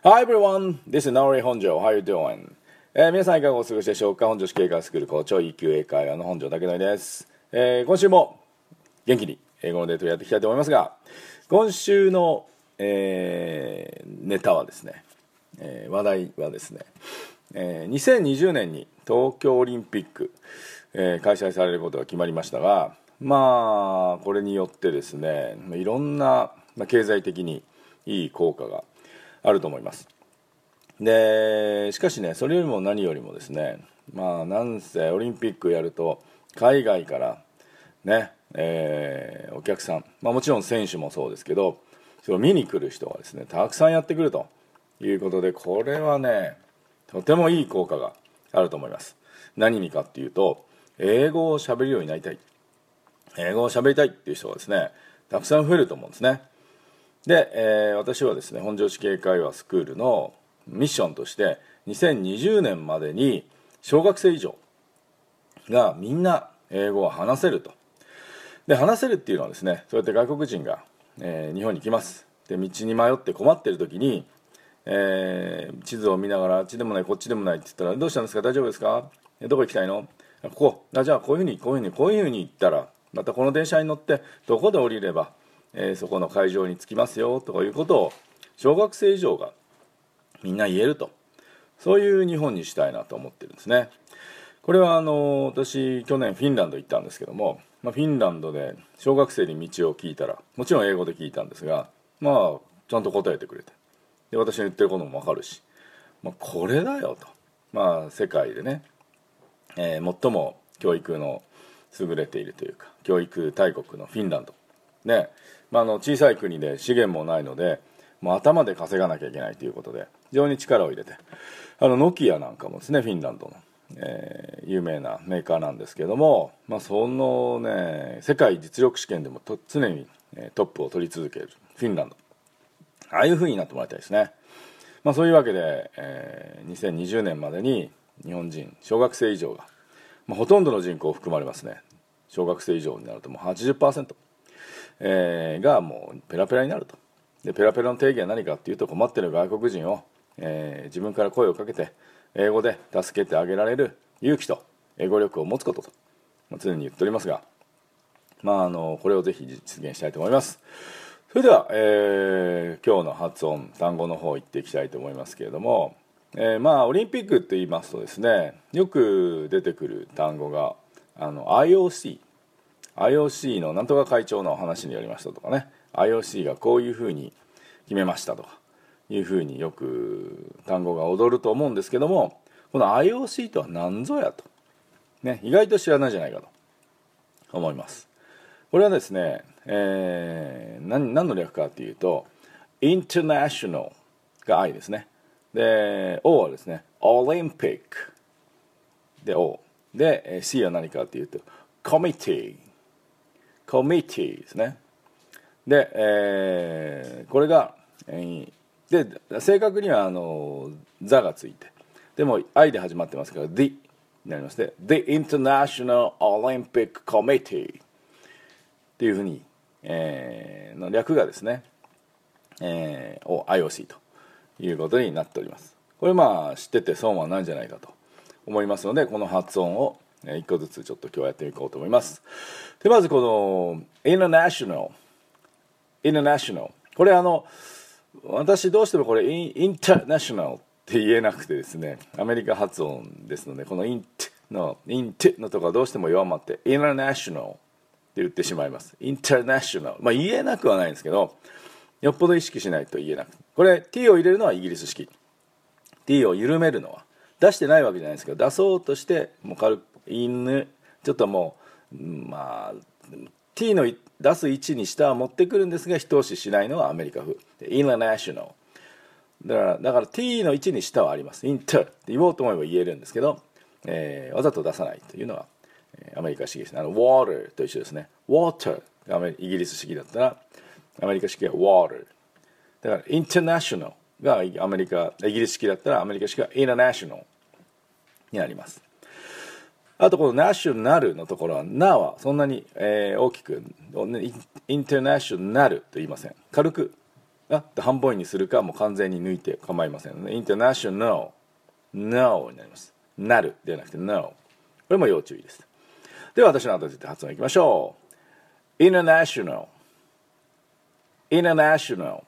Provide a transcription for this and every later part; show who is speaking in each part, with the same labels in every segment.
Speaker 1: Hi everyone, this is Nori 本庄. How you doing? 皆さんいかがお過ごしでしょうか。本庄市警官スクール校長 EQ 英会話の本庄武則です。今週も元気に英語のデートをやっていきたいと思いますが、今週の、ネタはですね、話題はですね、2020年に東京オリンピック、開催されることが決まりましたが、これによってですね、いろんな、経済的にいい効果があると思います。でしかしね、それよりも何よりもですね、なんせオリンピックやると海外からね、お客さん、もちろん選手もそうですけど、それを見に来る人がですねたくさんやってくるということで、これはねとてもいい効果があると思います。何にかっていうと、英語を喋るようになりたい、英語を喋りたいっていう人がですねたくさん増えると思うんですね。で、私はですね本庄市警会話スクールのミッションとして2020年までに小学生以上がみんな英語を話せると。で話せるっていうのはですね、そうやって外国人が、日本に来ます。で道に迷って困っている時に、地図を見ながらあっちでもないこっちでもないって言ったら、どうしたんですか、大丈夫ですか、どこ行きたいの、ここじゃあこういうふうに言ったら、またこの電車に乗ってどこで降りればそこの会場に着きますよとかいうことを小学生以上がみんな言えると、そういう日本にしたいなと思ってるんですね。これは私去年フィンランド行ったんですけども、フィンランドで小学生に道を聞いたら、もちろん英語で聞いたんですが、ちゃんと答えてくれて、で私の言ってることも分かるし、これだよと、世界でね、最も教育の優れているというか教育大国のフィンランドね、小さい国で資源もないので、もう頭で稼がなきゃいけないということで非常に力を入れて、ノキアなんかもですねフィンランドの、有名なメーカーなんですけども、そのね世界実力試験でも常にトップを取り続けるフィンランド、ああいう風になってもらいたいですね。そういうわけで、2020年までに日本人小学生以上が、ほとんどの人口含まれますね。小学生以上になるともう 80%、がもうペラペラになると。でペラペラの定義は何かっていうと、困っている外国人を、自分から声をかけて英語で助けてあげられる勇気と英語力を持つことと、常に言っておりますが、これをぜひ実現したいと思います。それでは、今日の発音単語の方行っていきたいと思いますけれども、オリンピックって言いますとですね、よく出てくる単語がIOC のなんとか会長の話によりましたとかね、 IOC がこういうふうに決めましたとかいうふうによく単語が踊ると思うんですけども、この IOC とは何ぞやと、意外と知らないじゃないかと思います。これはですね、何の略かというと、International が I ですね。で O はですね Olympic で O で C は何かというと Committee ですね。で、これが、で正確には座がついて、でも I で始まってますから The になりまして、 The International Olympic Committee っていうふうに、の略がですね、IOC ということになっております。これ知ってて損はないんじゃないかと思いますので、この発音を一個ずつちょっと今日やっていこうと思います。でまずこの International、 これ私どうしてもこれ International って言えなくてですね、アメリカ発音ですので、この Int のところはどうしても弱まって International って言ってしまいます。 International、言えなくはないんですけど、よっぽど意識しないと言えなくて、これ T を入れるのはイギリス式、 T を緩めるのは出してないわけじゃないですけど、出そうとしてもう軽く犬ちょっともうT の出す位置に下は持ってくるんですが、一押ししないのはアメリカ風 International だから T の位置に下はあります。 Inter って言おうと思えば言えるんですけど、わざと出さないというのはアメリカ式です。Water と一緒ですね。 Water がイギリス式だったらアメリカ式は Water だから、International がイギリス式だったらアメリカ式は International になります。あとこの National のところはなはそんなに、大きく International と言いません。軽くって半母音にするかもう完全に抜いて構いませんので、international no になります。なるではなくて no、 これも要注意です。では私の後で発音いきましょう。 international international、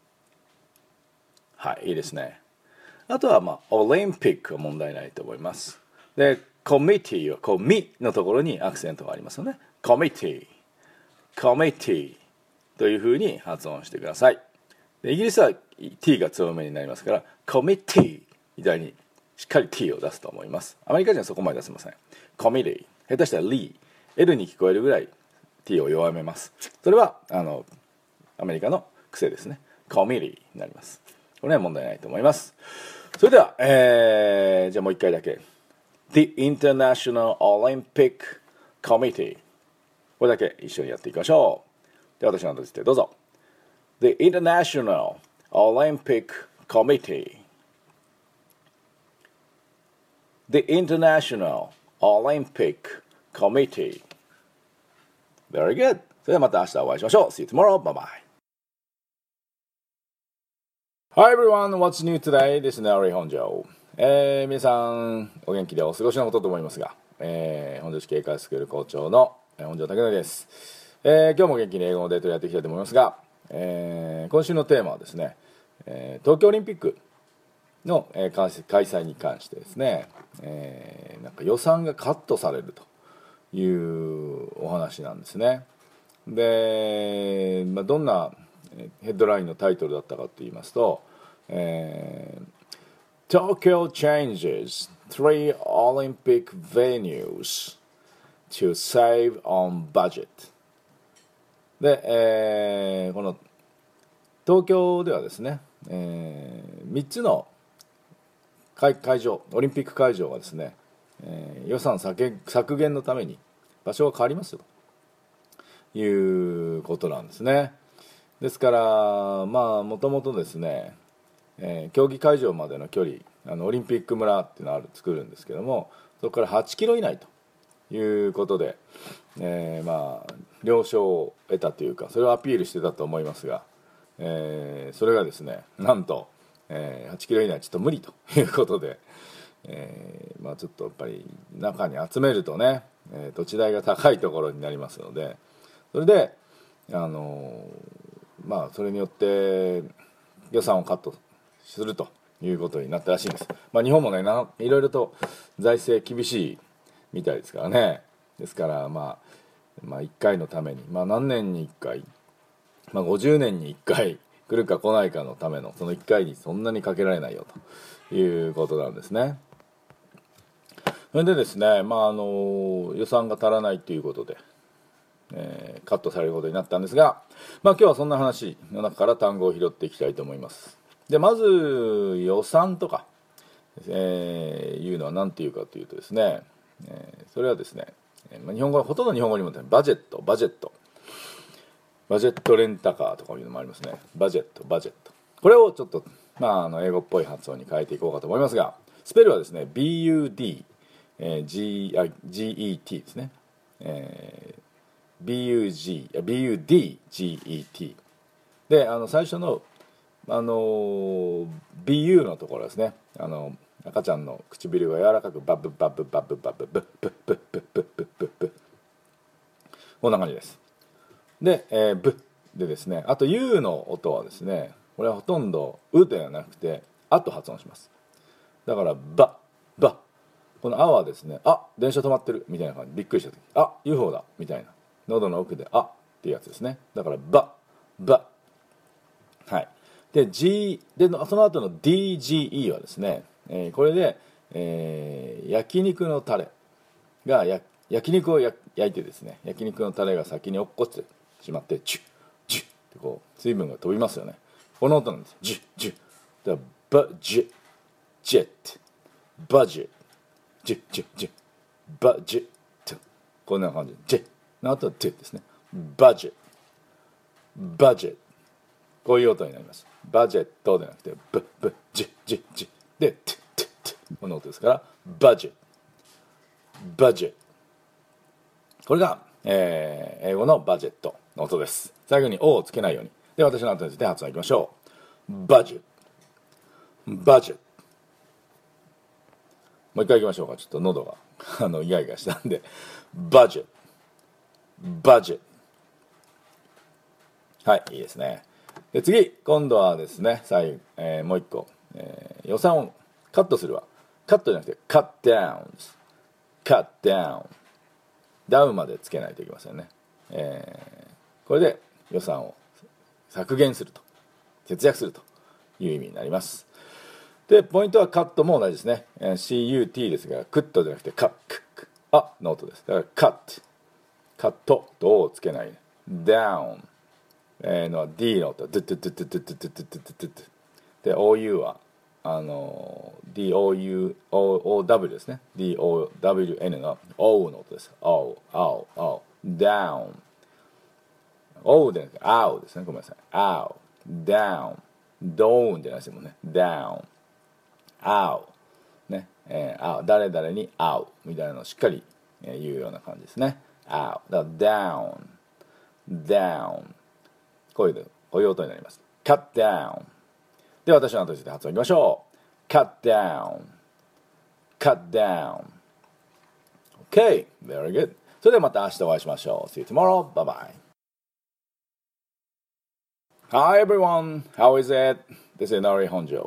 Speaker 1: はい、いいですね。あとはオリンピックは問題ないと思います。でコミティはこうミのところにアクセントがありますよね。コミティというふうに発音してください。でイギリスは T が強めになりますから、コミティみたいにしっかり T を出すと思います。アメリカ人はそこまで出せません。コミティ、下手したらリー L に聞こえるぐらい T を弱めます。それはアメリカの癖ですね。コミティになります。これは問題ないと思います。それでは、じゃあもう一回だけ。The International Olympic Committee、 これだけ一緒にやっていきましょう。では私の後ですどうぞ。 The International Olympic Committee The International Olympic Committee Very good。 それではまた明日お会いしましょう。 See you tomorrow. Bye bye. Hi everyone, what's new today? This is Naori 本庄。皆さんお元気でお過ごしのことと思いますが、本庄市警戒スクール校長の本庄武則です。今日も元気に英語のデートをやっていきたいと思いますが、今週のテーマはですね、東京オリンピックの、開催に関してですね、なんか予算がカットされるというお話なんですね。で、どんなヘッドラインのタイトルだったかと言いますと、Tokyo changes 3 Olympic venues to save on budget で、この東京ではですね、3つの会場、オリンピック会場がですね、予算削減のために場所が変わりますよということなんですね。ですからもともとですね、競技会場までの距離、オリンピック村っていうのを作るんですけども、そこから8キロ以内ということで、了承を得たというか、それをアピールしてたと思いますが、それがですね、なんと、8キロ以内はちょっと無理ということで、ちょっとやっぱり中に集めるとね、土地代が高いところになりますので、それでそれによって予算をカットするということになったらしいんです。日本もねいろいろと財政厳しいみたいですからね。ですから1回のために、何年に1回、50年に1回来るか来ないかのためのその1回にそんなにかけられないよということなんですね。それでですね、予算が足らないということで、カットされることになったんですが、今日はそんな話の中から単語を拾っていきたいと思います。でまず予算とか、いうのは何ていうかというとですね、それはですね、日本語ほとんど日本語にもバジェットレンタカーとかいうのもありますね。バジェットこれをちょっと、英語っぽい発音に変えていこうかと思いますが、スペルはですね BUD、GET ですね、BUDGET で、最初のBU のところですね、赤ちゃんの唇が柔らかくバブバブバブバブブッブッブッブッブッブッブッブッ、こんな感じです。で、ブでですね、あと U の音はですね、これはほとんどうではなくてあと発音します。だからバこのあはですね、電車止まってるみたいな感じ、びっくりした時、UFO だみたいな、喉の奥でっていうやつですね。だからバはい。で G でその後の DGE はですね、これで、焼肉のタレが焼肉を焼いてですね、焼肉のタレが先に落っこちてしまってジュッジュッってこう水分が飛びますよね。この音なんです。ジュッジュッだからバジェジェットバジェジュッジュッジュッバジェット、こんな感じでジェの後はトゥですね。バジェこういう音になります。バジェットではなくてブジェでトゥこの音ですからバジェこれが、英語のバジェットの音です。最後に O をつけないようにで、私の後について発音いきましょう。budget budget。もう一回いきましょうか。ちょっと喉がイガイガしたんで。budget budget。はい、いいですね。で、次、今度はですね、最後、もう一個、予算をカットするは、カットじゃなくて、cut down です。cut down。ダウンまでつけないといけませんね。これで予算を削減すると、節約するという意味になります。で、ポイントはカットも同じですね。CUT ですが、クットじゃなくてカック、の音です。だからカットとをつけない。down のは D の音、ドゥドゥドゥドゥドゥドゥドゥドゥドゥドゥで、OU はDOU、OW ですね。DOWN の O の音です。O、down。O でなくて、OW ですね。ごめんなさい。OW、down、down じゃないですもんね。down、OW。ね、誰々に会うみたいなのをしっかり言うような感じですね。OW。だから down。こういう音になります。cut down。では私の後で発音いきましょう。cut down cut down OK very good それではまた明日お会いしましょう See you tomorrow bye bye Hi everyone how is it This is Nori 本庄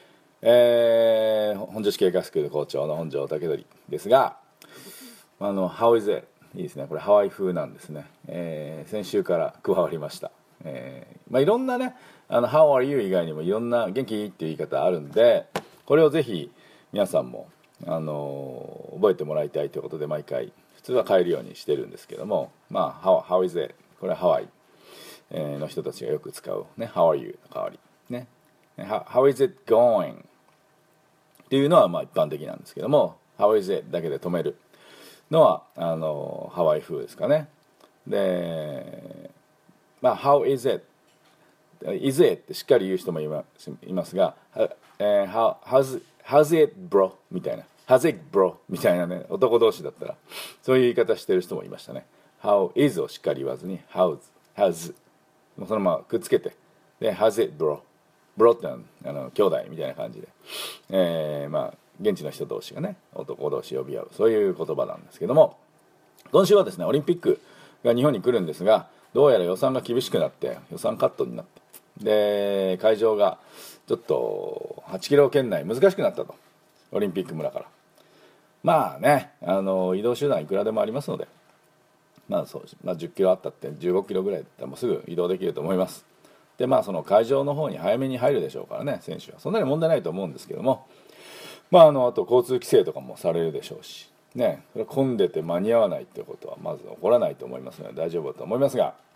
Speaker 1: 本庄市経営学スクール校長の本庄武則ですがHow is it いいですねこれハワイ風なんですね、先週から加わりましたいろんなねHow are you 以外にもいろんな元気っていう言い方あるんでこれをぜひ皆さんも、覚えてもらいたいということで毎回普通は変えるようにしてるんですけどもHow is it これはハワイ、の人たちがよく使う、ね、How are you の代わり、ね、How is it going っていうのは一般的なんですけども How is it だけで止めるのはハワイ風ですかねでHow is it is it ってしっかり言う人もいますが、how's it bro みたいな how's it bro みたいなね男同士だったらそういう言い方してる人もいましたね how is をしっかり言わずに how's もうそのままくっつけてで how's it bro bro ってのは兄弟みたいな感じで、現地の人同士がね男同士呼び合うそういう言葉なんですけども今週はですねオリンピックが日本に来るんですがどうやら予算が厳しくなって予算カットになってで会場がちょっと8キロ圏内難しくなったとオリンピック村から移動手段いくらでもありますので10キロあったって15キロぐらいだったらもうすぐ移動できると思いますでその会場の方に早めに入るでしょうからね選手はそんなに問題ないと思うんですけどもあと交通規制とかもされるでしょうしねそれ混んでて間に合わないってことはまず起こらないと思いますので大丈夫だと思いますが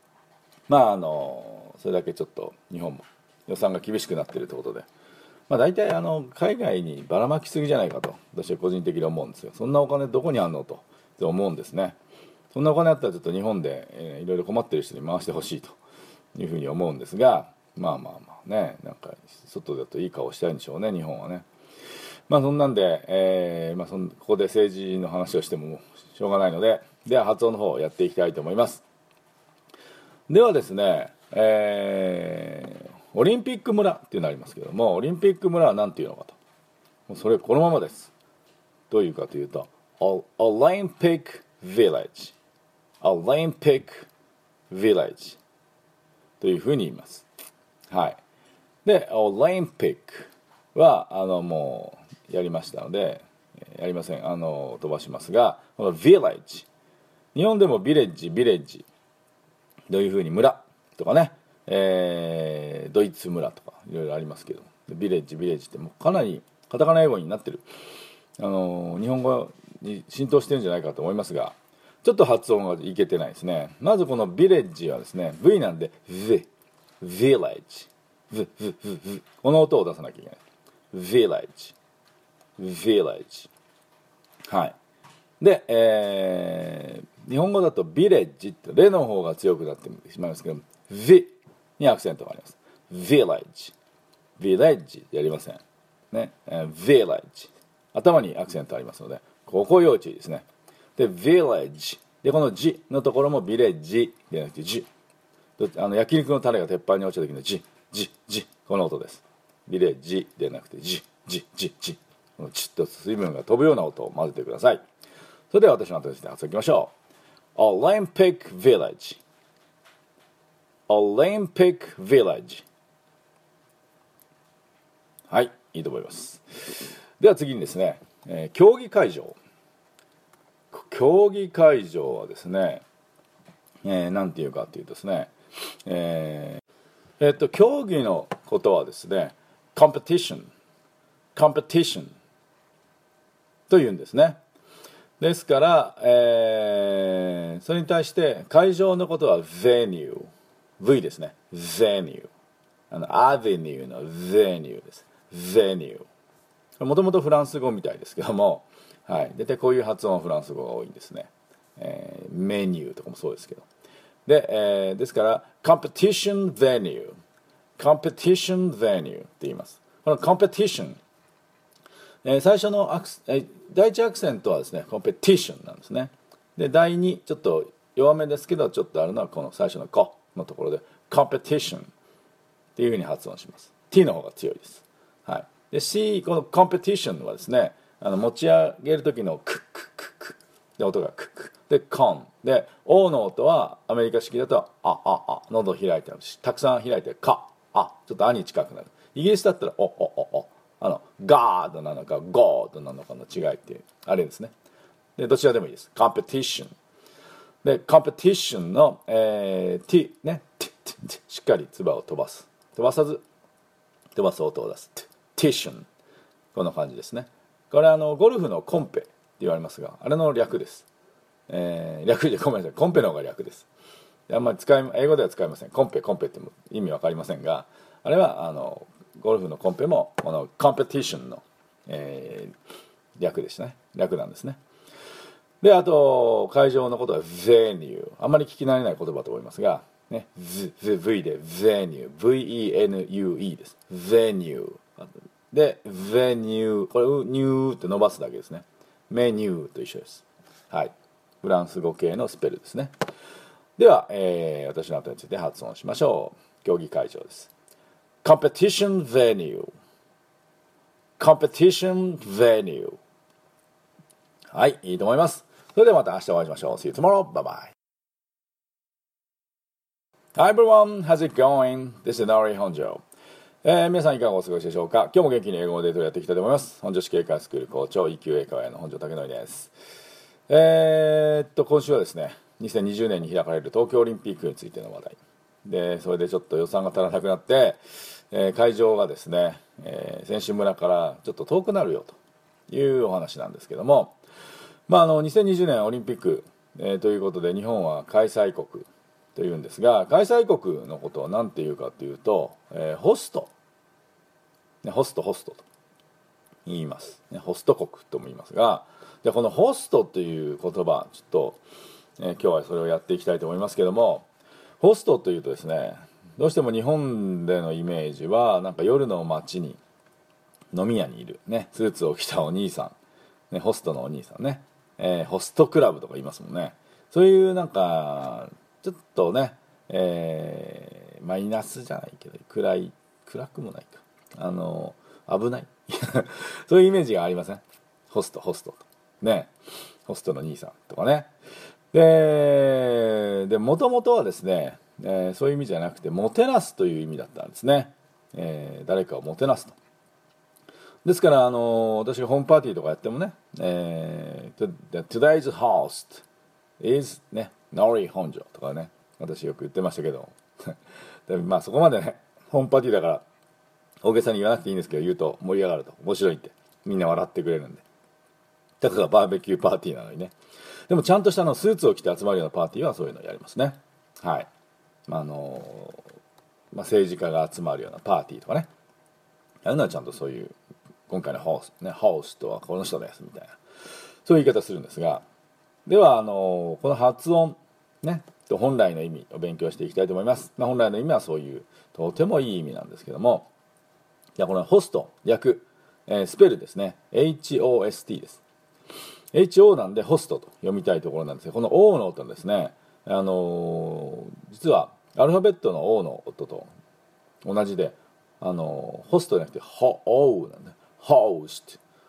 Speaker 1: それだけちょっと日本も予算が厳しくなっているということで大体海外にばらまきすぎじゃないかと私は個人的に思うんですよそんなお金どこにあんのと思うんですねそんなお金あったらちょっと日本で、いろいろ困っている人に回してほしいというふうに思うんですがねなんか外だといい顔したいんでしょうね日本はねそんなんで、ここで政治の話をしてもしょうがないのででは発音の方をやっていきたいと思いますではですね、オリンピック村っていうのがありますけどもオリンピック村は何ていうのかとそれこのままですどういうかというと Olympic Village Olympic Village というふうに言いますはいで Olympic はもうやりましたのでやりません飛ばしますがこの Village 日本でもビレッジどういうふうに村とかね、ドイツ村とかいろいろありますけどビレッジってもうかなりカタカナ英語になってる日本語に浸透してるんじゃないかと思いますがちょっと発音がいけてないですねまずこのビレッジはですね V なんで Village この音を出さなきゃいけない Village はいで、日本語だとビレッジってレの方が強くなってしまいますけど V にアクセントがあります Village やりませんね、Village 頭にアクセントありますのでここ要注意ですねで Village でこの G のところもビレッジではなくて G 焼肉のタレが鉄板に落ちた時のジジジ、この音です。リレージでなくてジジジジ、このチッと水分が飛ぶような音を混ぜてください。それでは私の後で発音いきましょう。 Olympic Village Olympic Village。 はい、いいと思います。では次にですね、競技会場はですね、なんていうかというとですね、競技のことはですね、コンペティションというんですね。ですから、それに対して会場のことは venue、 V ですね、venue、アベニューの venue です。venue、もともとフランス語みたいですけども、はい、大体こういう発音はフランス語が多いんですね。メニューとかもそうですけど、で、ですからコンペティションベニューって言います。このコンペティション、最初の第一アクセントはですね、コンペティションなんですね。で、第二ちょっと弱めですけどちょっとあるのはこの最初のコのところでコンペティションっていうふうに発音します。 T の方が強いです。はい、で C、 このコンペティションはですね、持ち上げる時のクッククックで音がクックでコンで O の音はアメリカ式だと喉を開いてるしたくさん開いてカちょっとに近くなる。イギリスだったらガードなのかゴードなのかの違いっていうあれですね。でどちらでもいいです。コンペティションでコンペティションの、T ね、しっかり唾を飛ばす、飛ばさず飛ばす音を出す。ティション、こんな感じですね。これゴルフのコンペって言われますが、あれの略です。略でごめんなさい、コンペの方が略です。あんまり英語では使いません。コンペっても意味わかりませんが、あれはゴルフのコンペもこのコンペティションの、略でしたね。略なんですね。で、あと会場のことは venue、 あんまり聞き慣れない言葉と思いますが、ね、V で venue、 VENUE です。venueで venue、 これニューって伸ばすだけですね。メニューと一緒です。はい、フランス語系のスペルですね。では、私の後について発音しましょう。競技会場です。コンペティションベニュー、コンペティションベニュー。はい、いいと思います。それではまた明日お会いしましょう。See you tomorrow. Bye bye. Hi everyone, how's it going? This is Nori Honjo. 皆さんいかがお過ごしでしょうか。今日も元気に英語のデートをやっていきたいと思います。本女子警官スクール校長 EQ 英会話の本庄武則です。今週はですね、2020年に開かれる東京オリンピックについての話題で、それでちょっと予算が足らなくなって、会場がですね、選手村からちょっと遠くなるよというお話なんですけども、2020年オリンピック、ということで日本は開催国というんですが、開催国のことは何て言うかというと、ホストと言います、ホスト国とも言いますが、じゃあこのホストという言葉ちょっと、今日はそれをやっていきたいと思いますけども、ホストというとですね、どうしても日本でのイメージはなんか夜の街に飲み屋にいる、ね、スーツを着たお兄さん、ね、ホストのお兄さんね、ホストクラブとか言いますもんね。そういうなんかちょっとね、マイナスじゃないけど暗くもないか、危ないそういうイメージがありません？ホストとね、ホストの兄さんとかね。でもともとはですね、そういう意味じゃなくてもてなすという意味だったんですね。誰かをもてなすと。ですから私がホームパーティーとかやってもね、Today's host is ね、Nori Honjo とかね、私よく言ってましたけどでそこまでね、ホームパーティーだから大げさに言わなくていいんですけど、言うと盛り上がると面白いってみんな笑ってくれるんで、だからバーベキューパーティーなのにね。でもちゃんとしたスーツを着て集まるようなパーティーはそういうのをやりますね。はい。政治家が集まるようなパーティーとかね、やるのはちゃんとそういう今回のホーストはこの人ですみたいな、そういう言い方するんですが、ではこの発音ねと本来の意味を勉強していきたいと思います。本来の意味はそういうとてもいい意味なんですけども、じゃあこのホスト略、スペルですね、 HOST です。 HO なんでホストと読みたいところなんですが、この O の音ですね、実はアルファベットの O の音と同じで、ホストじゃなくてO なんだ。ホス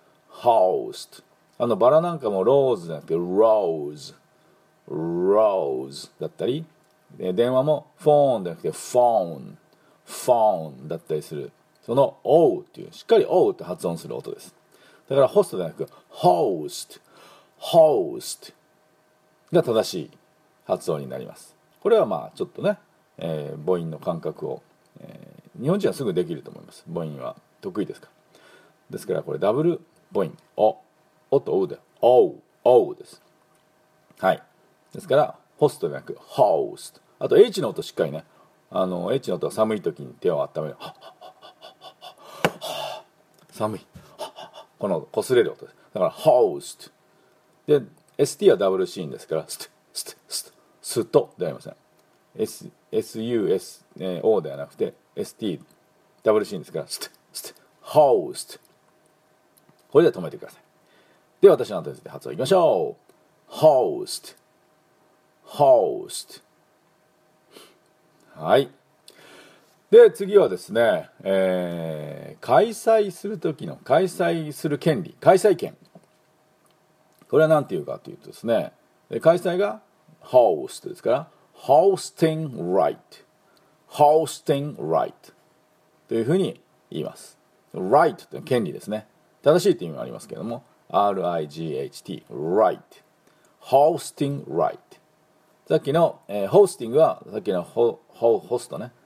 Speaker 1: ト。バラなんかもローズじゃなくてローズだったり、電話もフォンじゃなくてフォンだったりする。その O っていう、しっかり O って発音する音です。だからホストじゃなくホーストが正しい発音になります。これはまあちょっとね、母音の感覚を、日本人はすぐできると思います。母音は得意ですから。ですからこれダブル母音おとおでおです。はい。ですからホストじゃなくホースト。あと H の音しっかりね、H の音は寒い時に手を温める寒いこの擦れる音です。だからホーストで ST はダブルシーンですからストではありません。SUSO ではなくて ST ダブルシーンですからホースト。これで止めてください。では私の後で発音いきましょう。ホースト。はい。で次はですね、開催する時の開催する権利、開催権。これは何て言うかというとですね、開催が host ですから hosting right というふうに言います。 right というのは権利ですね。正しいという意味もありますけれども RIGHT right hosting right。 さっきの、hosting はさっきのホストね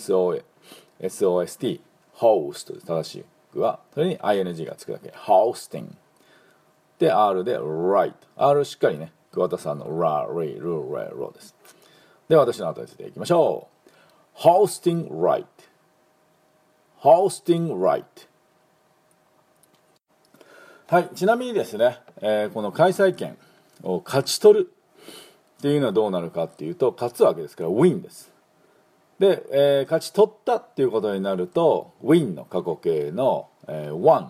Speaker 1: SOST host で正しくはそれに ING がつくだけ hostingで R で right R しっかりね桑田さんのラリルレロです。では私の後についていきましょう。 hosting right はい。ちなみにですね、この開催権を勝ち取るっていうのはどうなるかっていうと勝つわけですから win です。で、勝ち取ったっていうことになると win の過去形の、won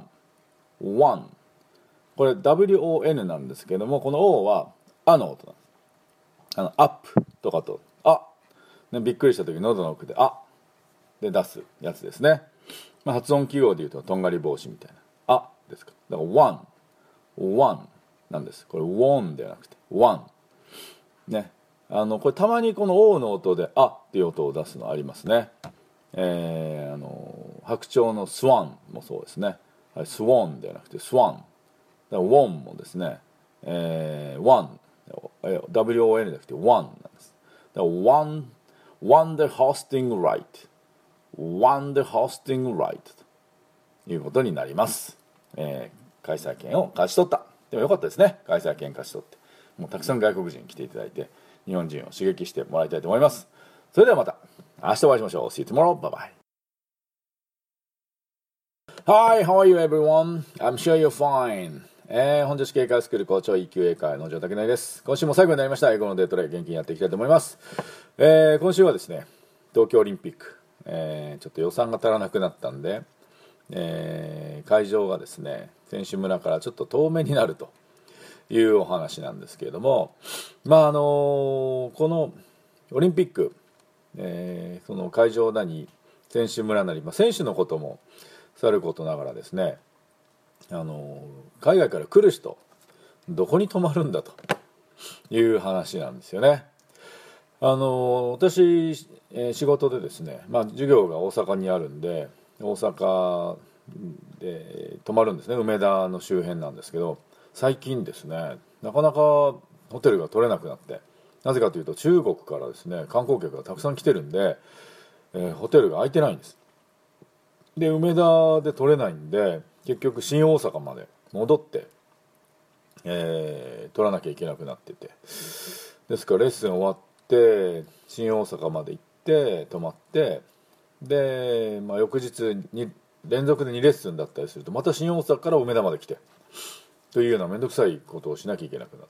Speaker 1: これ WON なんですけどもこの O はあの音なんです。アップとかとね、びっくりした時喉の奥でで出すやつですね。発音記号でいうととんがり帽子みたいなですか。だからoneなんです。これ won ではなくて one ね。これたまにこの O の音でっていう音を出すのありますね。白鳥の swan もそうですね。swan ではなくて swan だから won もですね、one WON じゃなくて one なんです。だから one the hosting right ということになります。開催権を勝ち取った。でもよかったですね。開催権勝ち取ってもうたくさん外国人に来ていただいて日本人を刺激してもらいたいと思います。それではまた明日お会いしましょう。See you tomorrow. Bye bye. Hi, how are you everyone? I'm sure you're fine. 本女子警戒スクール校長 EQ 英会の城武内です。今週も最後になりました。英語のデートで元気にやっていきたいと思います。今週はですね東京オリンピック、ちょっと予算が足らなくなったんで、会場がですね選手村からちょっと遠めになるというお話なんですけれども、このオリンピック、その会場なり選手村なり、選手のこともさることながらですね、海外から来る人どこに泊まるんだという話なんですよね。私、仕事でですね、授業が大阪にあるんで大阪で泊まるんですね。梅田の周辺なんですけど最近ですねなかなかホテルが取れなくなって、なぜかというと中国からですね観光客がたくさん来てるんで、ホテルが空いてないんです。で梅田で取れないんで結局新大阪まで戻って、取らなきゃいけなくなってて、ですからレッスン終わって新大阪まで行って泊まって、で、翌日に連続で2レッスンだったりするとまた新大阪から梅田まで来てというような面倒くさいことをしなきゃいけなくなって、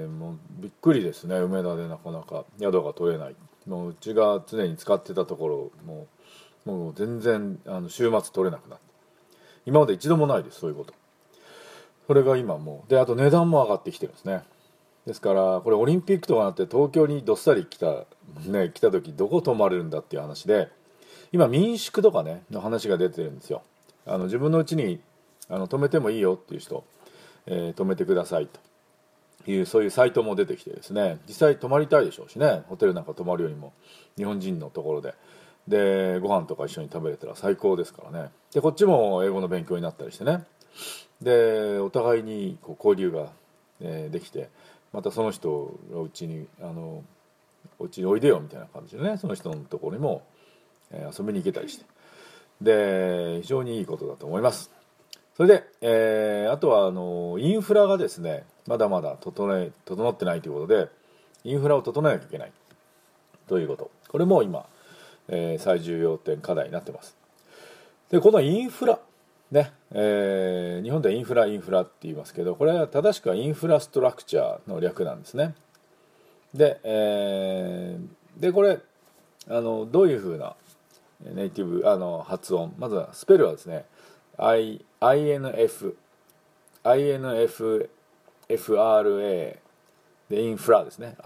Speaker 1: もうびっくりですね。梅田でなかなか宿が取れない。もううちが常に使ってたところもう全然週末取れなくなって、今まで一度もないですそういうこと。それが今もうで、あと値段も上がってきてるんですね。 ですからこれオリンピックとかなって東京にどっさり来た時どこ泊まれるんだっていう話で、今民宿とかねの話が出てるんですよ。自分のうちに泊めてもいいよっていう人、泊めてくださいというそういうサイトも出てきてですね、実際泊まりたいでしょうしね、ホテルなんか泊まるよりも日本人のところでご飯とか一緒に食べれたら最高ですからね。でこっちも英語の勉強になったりしてね、でお互いにこう交流が、できて、またその人がうちにおいでよみたいな感じでね、その人のところにも、遊びに行けたりして、で非常にいいことだと思います。それで、あとはインフラがですねまだまだ整ってないということで、インフラを整えなきゃいけないということ、これも今、最重要点課題になってます。でこのインフラね、日本ではインフラって言いますけど、これは正しくはインフラストラクチャーの略なんですね。で、これどういうふうなネイティブ発音、まずはスペルはですね INFRA でインフラですね、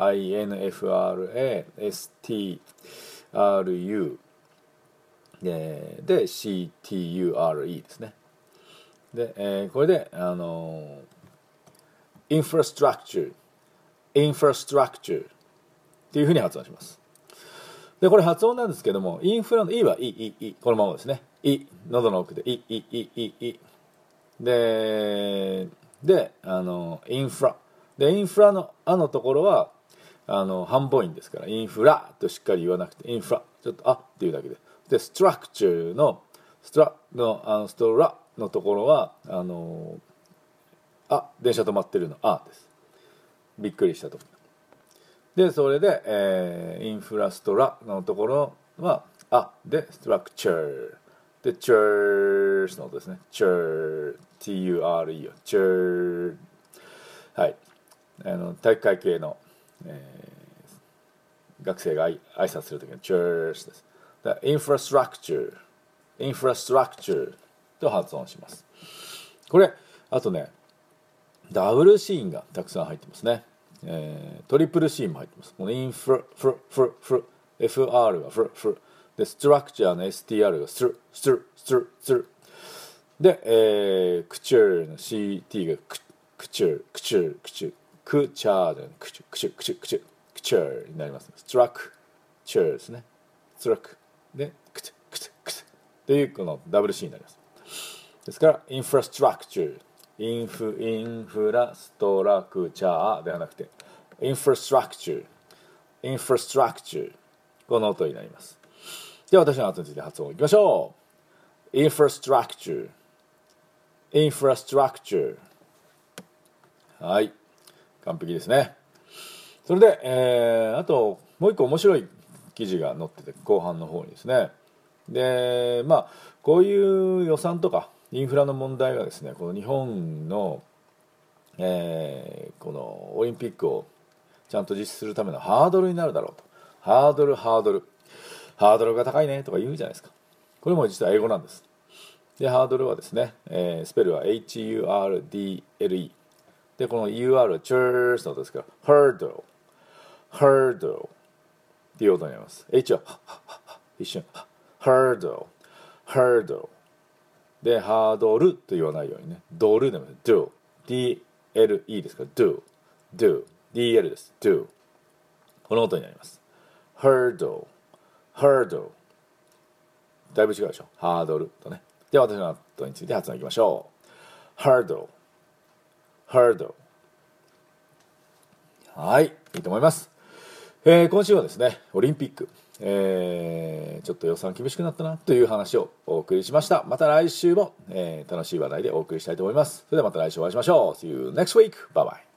Speaker 1: INFRASTRU で CTURE ですね。で、これでインフラストラクチャーっていうふうに発音します。でこれ発音なんですけども、インフラの E は E このままですね。喉の奥でイでインフラで、インフラののところは半母音ですから、インフラとしっかり言わなくて、インフラちょっとっていうだけで、ストラクチャーのストラのところは電車止まってるのです。びっくりしたと。でそれで、インフラストラのところはでストラクチャーでチャーの音ですね。チャー TURE チャー、はい、体育会系の、学生が挨拶するときのチャーです。インフラストラクチャーと発音します。これあとねダブルシーンがたくさん入ってますね。トリプルシーンも入ってます。このインフラFR がフルで、ストラクチャーの STR がスルで、クチューの CT がクチュークチャーじゃないクチューになります。ストラクチャーですね。ストラクでクチっていうこのダブル C になります。ですからインフラストラクチャー、インフラストラクチャーではなくてインフラストラクチャー、この音になります。では私の後について発音いきましょう。インフラストラクチャー、はい、完璧ですね。それで、あともう一個面白い記事が載ってて、後半の方にですね、でこういう予算とかインフラの問題がですね、この日本の、このオリンピックをちゃんと実施するためのハードルになるだろうと。ハードルが高いねとか言うじゃないですか。これも実は英語なんです。でハードルはですね、スペルは HURDLE で、この UR はチュースの音ですから、hurdle っていう音になります。H は一瞬hurdle でハードルと言わないようにね、ドルでも DLE ですから DL です。この音になります。hurdle だいぶ違うでしょ、ハードルとね。では私の後について発音いきましょう。hurdle はい、いいと思います。今週はですねオリンピック、ちょっと予算厳しくなったなという話をお送りしました。また来週も、楽しい話題でお送りしたいと思います。それではまた来週お会いしましょう。See you next week. Bye bye.